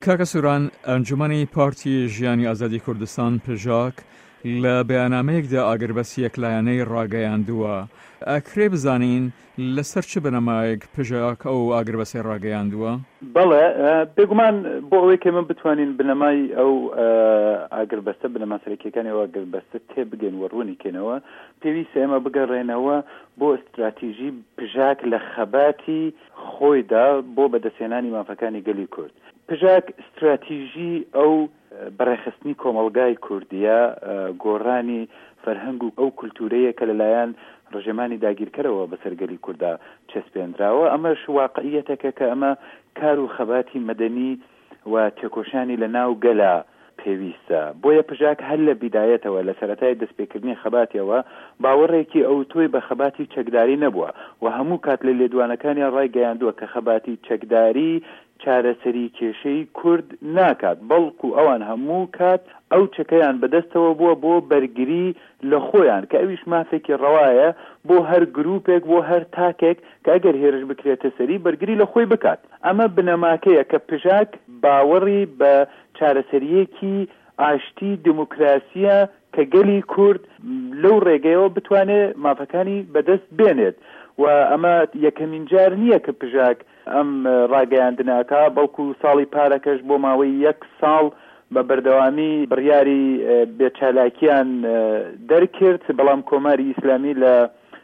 کاکە سووران، ئەنجومەنی پارتی ژیانی ئازادی کوردستان پژاک لە بەیاننامەیەکدا ئاگربەسیەک لایەنەی ڕاگەیاندووە. ئەکرێ بزانین لەسەر چ بنەمایەک پژاک ئەو ئاگربەسی ڕاگەیاندووە؟ بەڵێ، بێگومان بۆ ئەوەی کە من بتوانین بنەمای ئەو ئاگربەستە بنەما سەرەکیەکانی ئەو ئاگربەستە تێبگەین و ڕوونی کەنەوە، پێویستە ئێمە بگەڕێنەوە بۆ استراتیژی پژاک لە خەباتی خۆیدا بۆ بەدەستهێنانی مافەکانی گەلی کورد. پژاک استراتیژی ئەو بەڕێخستنی کۆمەڵگای کوردیە، گۆڕانی فەرهەنگ و ئەو کولتورەیە کە لەلایەن ڕژێمانی داگیرکەرەوە بەسەرگەلی کووردا چەسپێنراوە. ئەمەش واقعیەتێکە کە ئەمە کار و خەباتی مەدەنی و تێکۆشانی لە ناو گەلا پێویستە. بۆیە پژاک هەر لە بیدایەتەوە لە سەرەتای دەستپێکردنی خەباتیەوە باوەڕێکی ئەو تۆی بە خەباتی چەکداری نەبووە و هەموو کات لە لێدوانەکانیان ڕایگەیاندووە کە خەباتی چەکداری چارەسەری کێشەی کورد ناکات، بەڵکو ئەوان هەموو کات ئەو چەکەیان بەدەستەوە بووە بۆ بەرگری لە خۆیان، کە ئەویش مافێکی ڕەوایە بۆ هەر گروپێک، بۆ هەر تاکێک کە ئەگەر هێرش بکرێتە سەری بەرگری لە خۆی بکات. ئەمە بنەماکەیە کە پژاک باوەڕی بە چارەسەریەکی ئاشتی دموکراسیە کە گەلی کورد لەو ڕێگەیەوە بتوانێت مافەکانی بەدەست بێنێت. و ئەمە یەکەمین جار نییە کە پژاک ئەم ڕاگەیاندناکە، بەڵکو ساڵی پارەکەش بۆ ماوەی 1 ساڵ بە بەردەوامی بڕیاری بێچالاکیان دەرکرد، بەڵام کۆماری ئیسلامی لە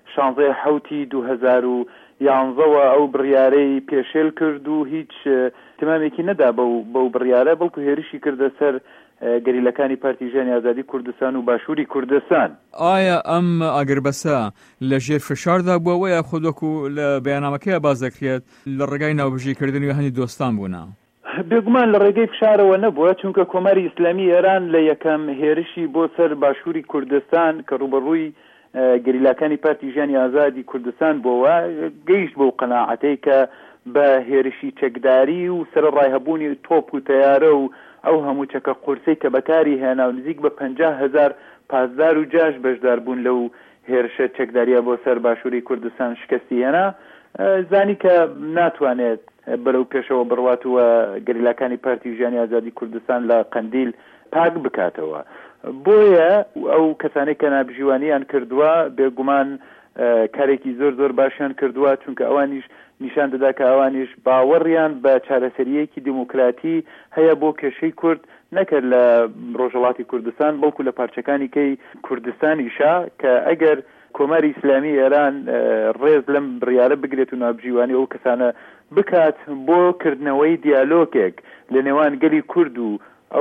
16/7/2011 ئەو بڕیارەی پێشێل کرد و هیچ تمامێکی نەدا بەو بڕیارە، بەڵکو هێرشی کردە سەر گەریلەکانی پارتی ژیانی ئازادی کوردستان و باشووری کوردستان. ئایا ئەم ئاگربەسە لە ژێر فشاردا بووە یا خودوەکو لە بەیاننامەکەیە باز دەکرێت لە ڕێگای ناوبژیکردنی و هەندی دۆستان بوونا؟ بێگومان لە ڕێگەی فشارەوە نەبووە، چونکە کۆماری ئیسلامی ئێران لە یەکەم هێرشی بۆ سەر باشووری کوردستان کە ڕوبەڕووی گەریلاکانی پارتی ژیانی ئازادی کوردستان بووە، گەیشت بۆ قەناعەتەی کە بە هێرشی چەکداری و سەرڕای هەبوونی تۆپ و تەیارە و ئەو هەموو چەکە قورسەی کە بەکاری هێنا و نزیک بە 50,000 پاسدار و جاش بەشدار بوون لەو هێرشە چەکداریە بۆ سەر باشووری کوردستان شکستی هێنا، زانی کە ناتوانێت بەرەو پێشەوە بڕواتوە گەریلاکانی پارتی ژیانی ئازادی کوردستان لە قەندیل پاک بکاتەوە. بۆیە ئەو کەسانەی کە نابژیوانیان کردووە بێگومان کارێکی زۆر باشیان کردووە، چونکە ئەوانیش نیشان دەدا کە ئەوانیش باوەڕیان بە چارەسەریەکی دیموکراتی هەیە بۆ کێشەی کورد، نەکرد لە ڕۆژهەڵاتی کوردستان بەڵکو لە پارچەکانی کەی کوردستانیشا، کە ئەگەر کۆماری ئیسلامی ئێران ڕێز لەم بڕیارە بگرێت و نابژیوانی ئەو کەسانە بکات بۆ کردنەوەی دیالۆگێک لە نێوان گەلی کورد و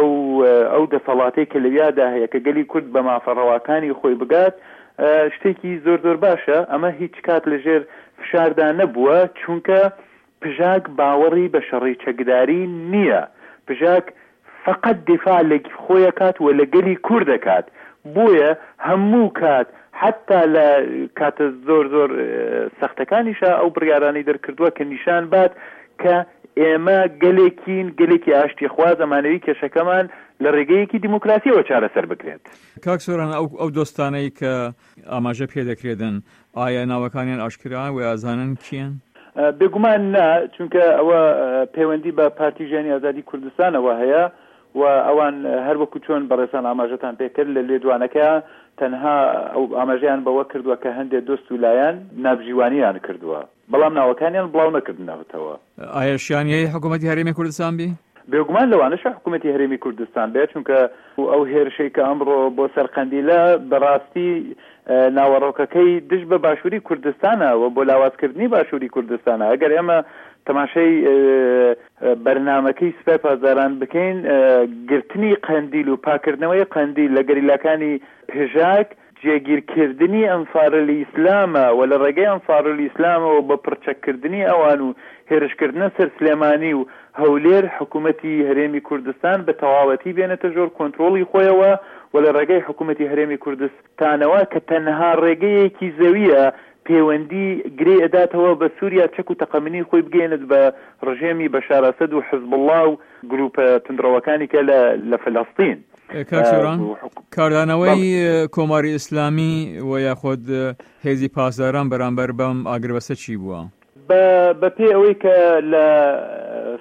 ئەو دەسەڵاتەی کە لەویادا هەیە کە گەلی کورد بە مافەڕەواکانی خۆی بگات، شتێکی زۆر باشە. ئەمە هیچ کات لەژێر فشاردا نەبووە، چونکە پژاک باوەڕی بە شەڕی چەکداری نییە. پژاک فقط دفاع لە خۆیە کات و لە گەلی کورد دەکات. بۆیە هەموو کات حتا لە کاتە زۆر سەختەکانیشە ئەو بڕیارانەی دەرکردووە کە نیشان بات کە ئێمە گەلێکی ئاشتی خواز ئەمانەوی کێشەکەمان لە ڕێگەیەکی دیموکراسیەوە چارەسەر بکرێت. کاک سۆران، ئەو دۆستانەی کە ئاماژە پێ دەکرێتن، ئایا ناوەکانیان ئاشکرا و ئازانن کیان؟ بێگومان نا، چونکە ئەوە پەیوەندی بە پارتی ژیانی ئازادی کوردستانەوە هەیە و ئەوان هەر وەکو چۆن بەڕێسان ئاماژەتان پێکرد لە لێدوانەکە تەنها ئەو ئاماژەیان بەوە کردووە کە هەندێک دۆست و لایەن نابژیوانیان کردووە، بەڵام ناوەکانیان بڵاو نەکردنەوەتەوە. ئایا شیانیەی حکوومەتی هەرێمی کوردستان بی؟ بێگومان لەوانەش حکوومەتی هەرێمی کوردستان بێت، چونکە ئەو هێرشەی کە ئەمڕۆ بۆ سەرقەندیلە بەڕاستی ناوەڕۆکەکەی دش بە باشووری کوردستانە و بۆ لاوازکردنی باشووری کوردستانە. ئەگەر ئێمە تەماشای بەرنامەکەی سوپای پازاران بکەین، گرتنی قەندیل و پاکردنەوەی قەندیل لە گەریلاکانی پێژاک جێگیرکردنی ئەنفارل ئیسلامە و لە ڕێگەی ئەنفارل ئیسلامەوە بە پڕچەکردنی ئەوان و هێرشکردنە سەر سلێمانی و هەولێر حکوومەتی هەرێمی کوردستان بە تەواوەتی بێنێتە ژۆر کۆنتڕۆڵی خۆیەوە و لە ڕێگەی حکوومەتی هەرێمی کوردستانەوە کە تەنها ڕێگەیەکی زەویە پەیوەندی گرێ ئەداتەوە بە سووریا چەک و تەقەمنی خۆی بگەێنێت بە ڕژێمی بەشار ئەسەد و حزب الله و گروپە تندڕەوەکانی کە لە فەلەستین. کاردانەوەی کۆماری ئیسلامی و یاخۆد هێزی پاسداران بەرامبەر بەم ئاگربەسە چی بووە؟ بە پێ ئەوەی کە لە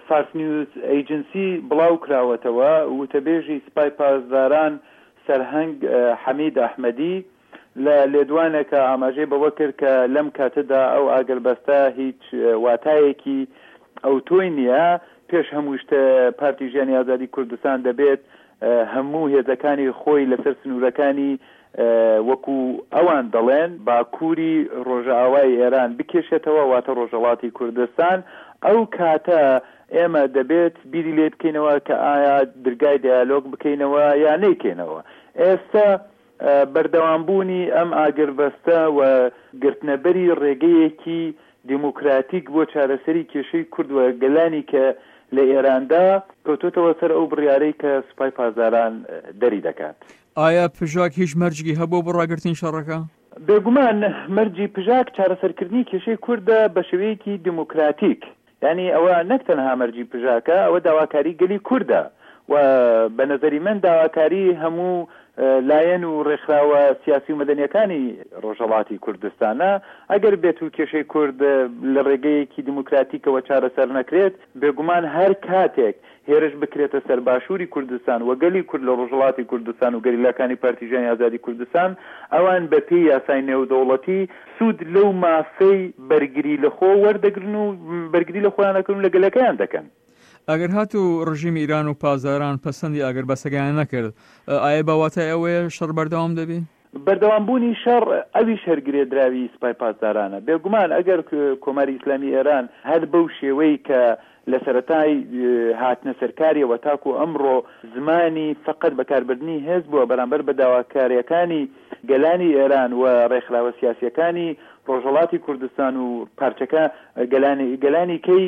فارس نیوز ئیجنسی بڵاو کراوەتەوە وتەبێژی سپای پاسداران سەرهەنگ حەمید ئەحمەدی لە لێدوانێکە ئاماژەی بەوە کرد کە لەم کاتەدا ئەو ئاگربەستە هیچ واتایەکی ئەوتۆی نییە پێش هەموو شتە پارتی ژیانی ئازادی کوردستان دەبێت هەموو هێزەکانی خۆی لەسەر سنوورەکانی وەکو ئەوان دەڵێن باکووری ڕۆژئاوای ئێران بکێشێتەوە واتە ڕۆژهەڵاتی کوردستان ئەو کاتە ئێمە دەبێت بیری لێ بکەینەوە کە ئایا دەرگای دیالۆگ بکەینەوە یا نەیکەینەوە. ئێستا بەردەوامبوونی ئەم ئاگربەستە و گرتنەبەری ڕێگەیەکی دیموکراتیک بۆ چارەسەری کێشەی کوردوە گەلانی کە لە ئێراندا کەوتوتەوە سەر ئەو بڕیارەی کە سوپای پاسداران دەری دەکات. ئایا پژاک هیچ مەرجی هەبوو بۆ ڕاگررتنی شەڕەکە؟ بێگومان مەرجی پژاک چارەسەرکردنی کێشەی کووردە بە شێوەیەکی دیموکراتیک، یعنی ئەوە نەک تەنها مەرجی پژاکە، ئەوە داواکاری گەلی کووردە و بە نەزەری من داواکاری هەموو لایەن و ڕێکخراوە سیاسی و مەدەنیەکانی ڕۆژهەڵاتی کوردستانە. ئەگەر بێت و کێشەی کورد لە ڕێگەیەکی دیموکراتیکەوە چارەسەر نەکرێت بێگومان هەر کاتێک هێرش بکرێتە سەر باشووری کوردستان و گەلی کورد لە ڕۆژهەڵاتی کوردستان و گەریلاکانی پارتی ژیانی ئازادی کوردستان ئەوان بە پێی یاسای نێودەوڵەتی سوود لەو مافەی بەرگری لەخۆ وەردەگرن و بەرگری لە خۆیان دەکەن و لە گەلەکەیان دەکەن. ئەگەر هاتوو ڕژیمی ئیران و پازاران پەسەندی ئاگربەستەکەیان نەکرد، ئایا باواتای ئەوەیە شەڕ بەردەوام دەبێت؟ بەردەوامبوونی شەڕ ئەویش هەرگرێدراوی سوپای پاسدارانە. بێگومان ئەگەر کۆماری ئیسلامی ئێران هەر بەو شێوەی کە لە سەرەتای هاتنە سەرکاریەوە تاکو ئەمڕۆ زمانی فقط بەکاربردنی هێز بووە بەرامبەر بە داواکاریەکانی گەلانی ئێران و ڕێکخراوە سیاسیەکانی ڕۆژهەڵاتی کوردستان و پارچەکە گەلانی کەی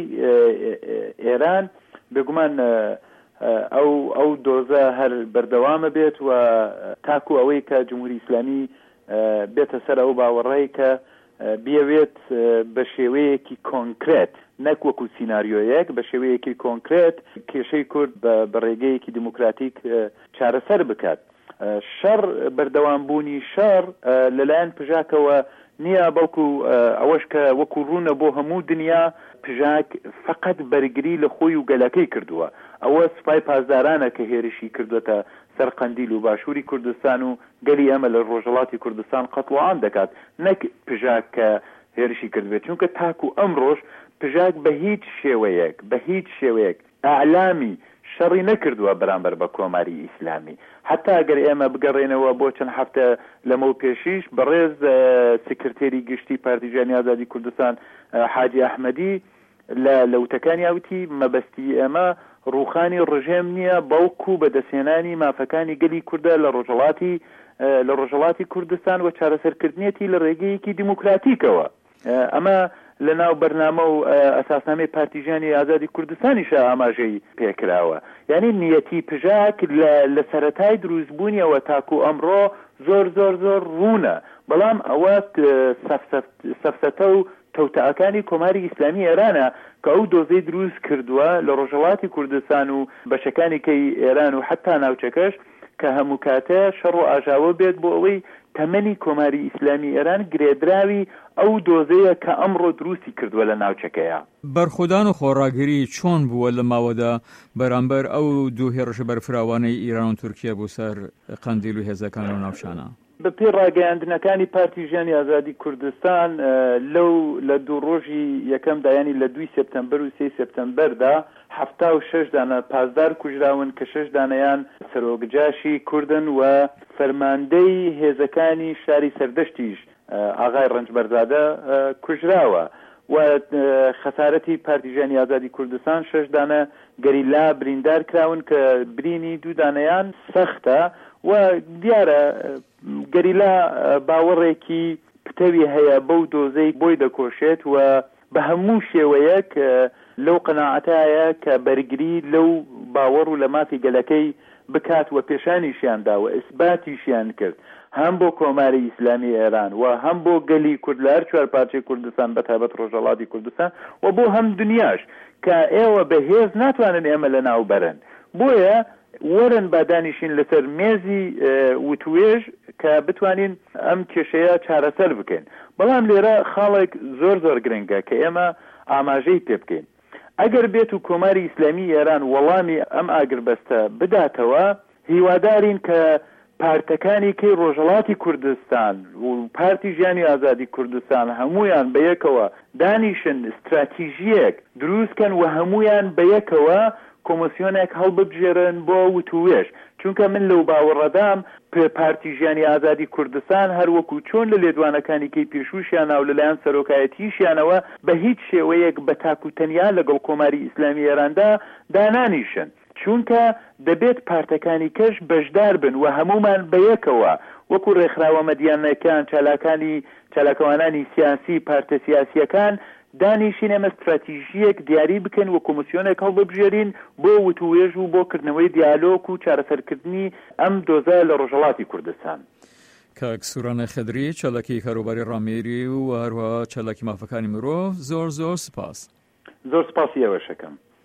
ئێران، بێگومان ئەو دۆزە هەر بەردەوامە بێت و تاکو ئەوەی کە جمهوری ئیسلامی بێتە سەر ئەو باوەڕێی کە بیاوێت بە شێوەیەکی کۆنکرێت نەک وەکو سیناریۆیەک بە شێوەیەکی کۆنکرێت کێشەی کورد بە ڕێگەیەکی دیموکراتیک چارەسەر بکات. شەڕ بەردەوامبوونی شەڕ لەلایەن پژاکەوە نییە، بەڵکو ئەوەش کە وەکو ڕوونە بۆ هەموو دنیا پژاک فقط بەرگری لە خۆی و گەلەکەی کردووە. ئەوە سوپای پاسدارانە کە هێرشی کردوێتە سەر قەندیل و باشووری کوردستان و گەلی ئەمە لە ڕۆژهەڵاتی کوردستان قەتڵعان دەکات، نەک پژاک کە هێرشی کردوێت، چونکە تاکو ئەمڕۆژ پژاک بە هیچ شێوەیەک ئەعلامی شەڕی نەکردووە بەرامبەر بە کۆماری ئیسلامی. حتا ئەگەر ئێمە بگەڕێنەوە بۆ چەند هەفتە لەمە پێشیش بەڕێز سکرتێری گشتی پارتی ژیانی ئازادی کوردستان حاجی ئەحمەدی لە وتەکانی ئەوتی مەبەستی ئێمە ڕوخانی ڕژێم نییە بەڵکو بەدەستهێنانی مافەکانی گەلی کوردە لە ڕۆژهەڵاتی کوردستان و چارەسەرکردنیەتی لە ڕێگەیەکی دیموکراتیکەوە. ئەمە لە ناو بەرنامە و ئەساسنامەی پارتی ژیانی ئازادی کوردستانیشە ئاماژەی پێکراوە. یعنی نیەتی پژاک لە سەرەتای دروستبوونیەوە تاکو ئەمڕۆ زۆر ڕوونە، بەڵام ئەوە سەفسەتە و تەوتەعەکانی کۆماری ئیسلامی ئێرانە کە ئەو دۆزەی دروست کردووە لە ڕۆژهەڵاتی کوردستان و بەشەکانی کەی ئێران و حتا ناوچەکەش کە هەموو کاتە شەڕ و ئاژاوە بێت بۆ ئەوەی تەمەنی کۆماری ئیسلامی ئێران گرێدراوی ئەو دۆزەیە کە ئەمڕۆ دروستی کردووە لە ناوچەکەیە. بەرخۆدان و خۆڕاگری چۆن بووە لە ماوەدا بەرامبەر ئەو دوو هێرشە بەرفراوانەی ئیران و تورکیا بوو سەر قەندیل و هێزەکان و ناوشانە؟ بە پێی ڕاگەیاندنەکانی پارتی ژیانی ئازادی کوردستان لە دوو ڕۆژی یەکەمدا ینی لە 2 سپتەمبەر و 3 سپتەمبەردا 76 دانە پازدار کوژراون کە 6 دانەیان سەرۆکجاشی کوردن و فەرماندەی هێزەکانی شاری سەردەشتیش ئاغای ڕەنجبەرزادە کوژراوە و خەسارەتی پارتی ژیانی ئازادی کوردستان 6 دانە گەریلا بریندار کراون کە برینی 2 دانەیان سەختە و دیارە گەریلا باوەڕێکی پتەوی هەیە بەو دۆزەی بۆی دەکۆشێت و بە هەموو شێوەیەک لەو قەناعەتایە کە بەرگری لەو باوەڕ و لە مافی گەلەکەی بکات و پێشانیشیاندا و ئیسباتیشیان کرد هەم بۆ کۆماری ئیسلامی ئێران و هەم بۆ گەلی کورد لە هەر چوار پارچەی کوردستان بەتایبەت ڕۆژهەڵاتی کوردستان و بۆ هەم دنیاش کە ئێوە بەهێز ناتوانن ئێمە لە ناو بەرن. بۆیە وەرن بادانیشین لەسەر مێزی وتوێژ کە بتوانین ئەم کێشەیە چارەسەر بکەین. بەڵام لێرە خاڵێک زۆر گرنگە کە ئێمە ئاماژەی پێ بکەین. ئەگەر بێت و کۆماری ئیسلامی ئێران وەڵامی ئەم ئاگربەستە بداتەوە هیوادارین کە پارتەکانی کەی ڕۆژهەڵاتی کوردستان و پارتی ژیانی ئازادی کوردستان هەمویان بەیەکەوە دانیشن استراتیژیەک دروستکەن و هەمویان بەیەکەوە کۆمسیۆنێک هەڵببژێرن بۆ وتوێژ چونکە من لەو باوەڕەدام پارتی ژیانی ئازادی کوردستان هەروەکو چۆن لە لێدوانەکانی کەی پێشووشیان و لەلایەن سەرۆکایەتیشیانەوە بە هیچ شێوەیەک بە تاکوتەنیا لەگەڵ کۆماری ئیسلامی ئێراندا دانانیشن چونکە دەبێت پارتەکانی کەش بەشدار بن و هەمومان بەیەکەوە وەکو ڕێکخراوە مەدیانەکان چالاکەوانانی سیاسی پارتە سیاسیەکان دانیشین ئەمە استراتیژیەک دیاری بکەن و کۆمسیۆنێک هەڵببژێرین بۆ وتوێژ و بۆ کردنەوەی دیالۆگ و چارەسەرکردنی ئەم دۆزە لە ڕۆژهەڵاتی کوردستان. کاک سوورانە خەدری چالاکی کاروباری ڕامێری و هەروەها چالاکی مافەکانی مرۆڤ زۆر سپاس. زۆر سپاسی ئێوەشەکەم.